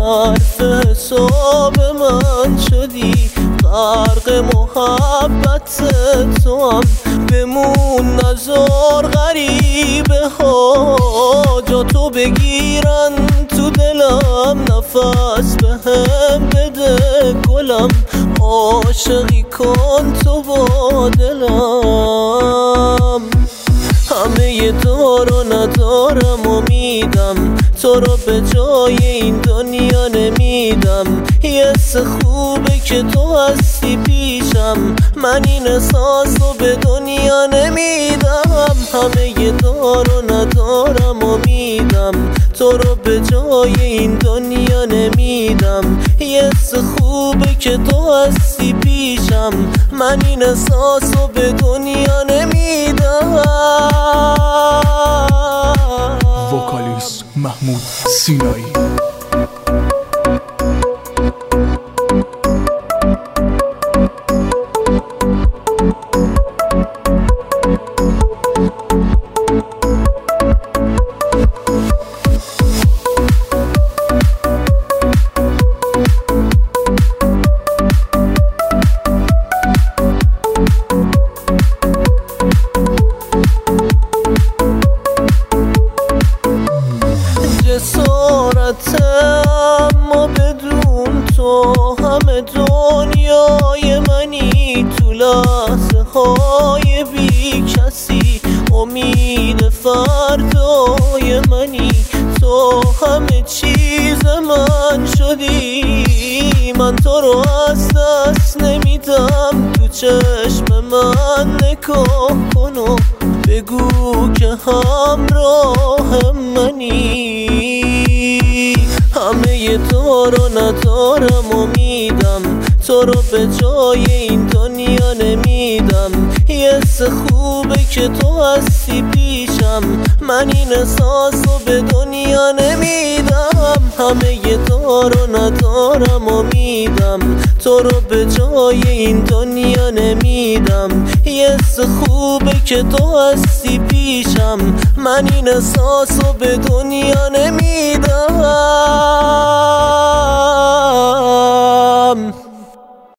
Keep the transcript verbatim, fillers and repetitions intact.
حرف حساب من شدی، غرق محبت تو هم بمون نزار غریبه ها جاتو بگیرن تو دلم، نفس بهم بده گلم، عاشقی کن تو با دلم. همه دار و ندارم و میدم، تو رو به جای این دنیا نمیدم. یه حس خوبه که تو هستی پیشم، من این احساس رو به دنیا نمیدم. همه دار و ندارم و میدم، تو رو به جای این دنیا نمیدم. یه حس خوبه که تو هستی پیشم، من این احساس رو به دنیا نمیدم. وکالیست محمود سینایی. جسارت اما بدون تو همه دنیای منی، تو لحظه های بی کسی امید فردای منی. تو همه چیز من شدی، من تو رو از دست نمیدم. تو چشم من نگاه کن و بگو که همراه منی. همه دار و ندارم و میدم، تو رو به جای این دنیا نمیدم. یه حس خوبه که تو هستی پیشم، من این احساس رو به دنیا نمیدم. همه دار و ندارم و میدم، تو رو به جای این دنیا نمیدم. یه حس خوبه که تو هستی پیشم، من این احساس رو به دنیا نمیدم.